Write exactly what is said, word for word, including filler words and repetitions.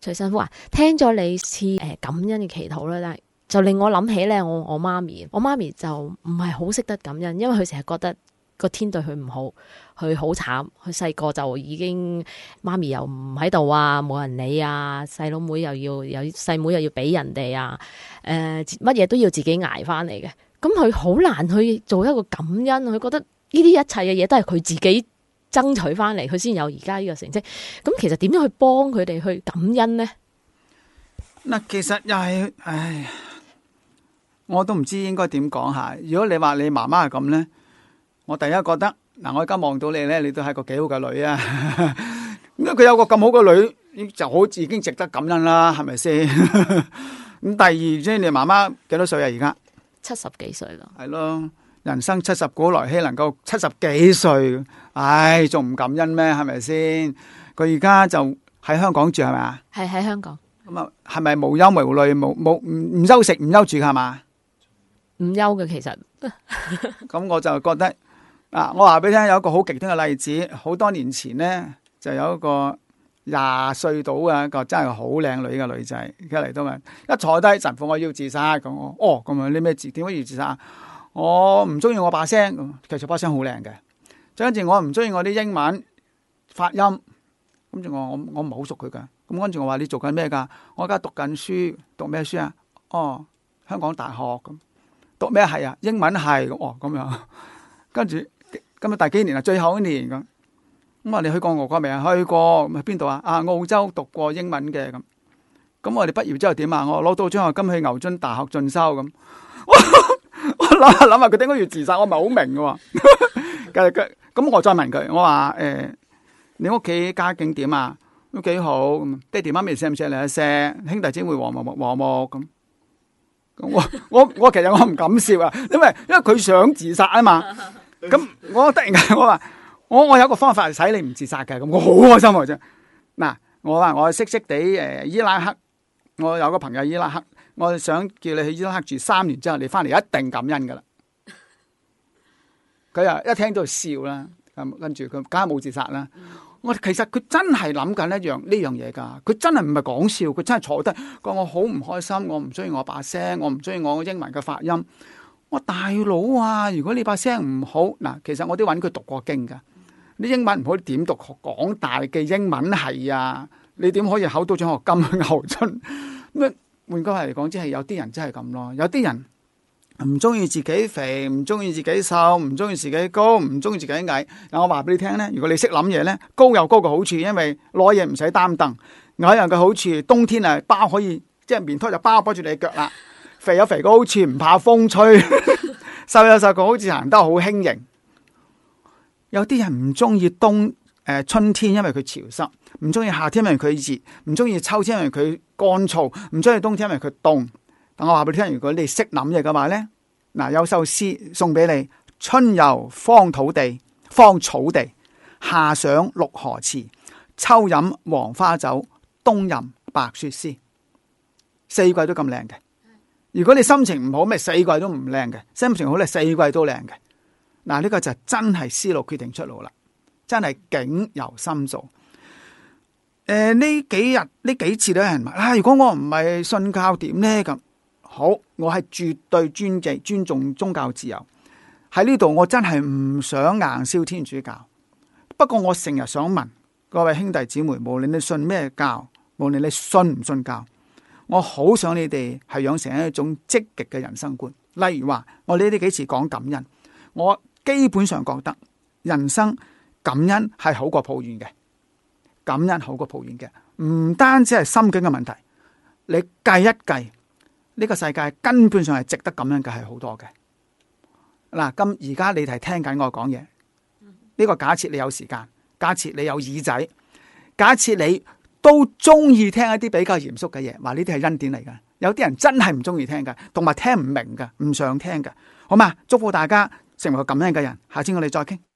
徐神父啊，聽咗你次誒感恩嘅祈禱啦，但係就令我諗起咧，我我媽咪，我媽咪就唔係好識得感恩，因為佢成日覺得個天對佢唔好，佢好慘，佢細個就已經媽咪又唔喺度啊，冇人理啊，細佬妹又要有細妹又要俾人哋啊，誒乜嘢都要自己捱翻嚟嘅，咁佢好難去做一個感恩，佢覺得呢啲一切嘅嘢都係佢自己爭取翻嚟，佢先有而家呢個成績。咁其實點樣去幫佢哋去感恩呢？ 嗱，其實又係，唉，我都唔知應該點講下。如果你話你媽媽係咁咧，我第一覺得，嗱，我而家望到你咧，你都係個幾好嘅女啊。咁佢有個咁好嘅女，就好已經值得感恩啦，係咪先？咁第二，即係你媽媽幾多歲啊？而家七十幾歲啦。 係咯，人生七十古來稀，能夠七十幾歲，唉，仲唔感恩咩？係咪先？佢而家就喺香港住係咪啊？ 係喺香港。 咁啊，係咪無憂無慮、無無唔唔憂食唔憂住係嘛？ 唔憂嘅其實。 咁我就覺得啊，我話俾你聽，有一個好極端嘅例子，好多年前呢，就有一個廿歲到嘅一個真係好靚女嘅女仔，而家嚟到啊，一坐低，神父我要自殺咁，我哦咁啊，你咩字點解要自殺？我唔中意我把聲，其實把聲好靚嘅，跟住我唔中意我啲英文發音，跟住我我我唔係好熟佢噶。咁跟住我話你做緊咩噶？我而家讀緊書，讀咩書啊？哦，香港大學咁，讀咩系啊？英文系哦咁樣。跟住咁啊，第幾年啊？最後一年咁。咁我哋去過俄國未啊？去過。咁喺邊度啊？啊，澳洲讀過英文嘅咁。咁我哋畢業之後點啊？我攞到獎學金去牛津大學進修咁。我諗下諗下，佢點解要自殺？我唔係好明嘅。咁咁我再問佢，我話誒，你屋企家境點啊？都幾好，爹哋媽咪錫唔錫你一錫，兄弟姊妹和睦和睦咁。我我我其實我唔敢笑啊，因為因為佢想自殺啊嘛。咁我突然間我話我我有個方法使你唔自殺嘅，咁我好開心嘅啫。嗱，我話我識識地誒伊拉克，我有個朋友伊拉克，我想叫你去伊拉克住三年之後，你翻嚟一定感恩噶啦。佢啊一聽到笑啦，咁跟住佢梗係冇自殺啦。我其實佢真係諗緊一樣呢樣嘢噶，佢真係唔係講笑，佢真係坐低講我好唔開心，我唔中意我把聲，我唔中意我英文嘅發音。我大佬啊，如果你把聲唔好，嗱，其實我都揾佢讀過經噶，你英文唔好點讀港大嘅英文系啊？你點可以考到獎學金去牛津？咁換句話嚟講，即係有啲人真係咁咯，有啲人唔中意自己肥，唔中意自己瘦，唔中意自己高，唔中意自己矮。嗱，我話俾你聽咧，如果你識諗嘢咧，高有高嘅好處，因為攞嘢唔使擔凳；矮有嘅好處，冬天啊包可以，即係棉拖就包包住你腳啦。肥有肥嘅好處，唔怕風吹；瘦有瘦嘅好似行得好輕盈。有啲人唔中意冬誒、呃、春天，因為佢潮濕；唔中意夏天，因為佢熱；唔中意秋天，因為佢乾燥；唔中意冬天，因為佢凍。但我話俾你聽，如果你識諗嘢嘅話咧，嗱，有首詩送俾你：春遊荒土地，荒草地；夏賞綠荷池，秋飲黃花酒，冬飲白雪絲。四季都咁靚嘅。如果你心情唔好，咪四季都唔靚嘅；心情好咧，四季都靚嘅。嗱，呢個就真係思路決定出路啦，真係境由心造。誒、呃，呢幾日呢幾次都有人問啊，如果我唔係信教點咧咁？好，我係絕對尊敬尊重宗教自由。喺呢度我真係唔想硬燒天主教。不過我成日想問各位兄弟姊妹，無論你信咩教，無論你信唔信教，我好想你哋係養成一種積極嘅人生觀。例如話，我呢啲幾次講感恩，我基本上覺得人生感恩係好過抱怨嘅，感恩好過抱怨嘅，唔單止係心境嘅問題，你計一計。呢個世界根本上係值得感恩嘅係好多嘅。嗱，咁而家你係聽緊我講嘢，呢個假設你有時間，假設你有耳仔，假設你都中意聽一啲比較嚴肅嘅嘢，話呢啲係恩典嚟嘅。有啲人真係唔中意聽嘅，同埋聽唔明嘅，唔想聽嘅，好嘛？祝福大家成為個感恩嘅人。下次我哋再傾。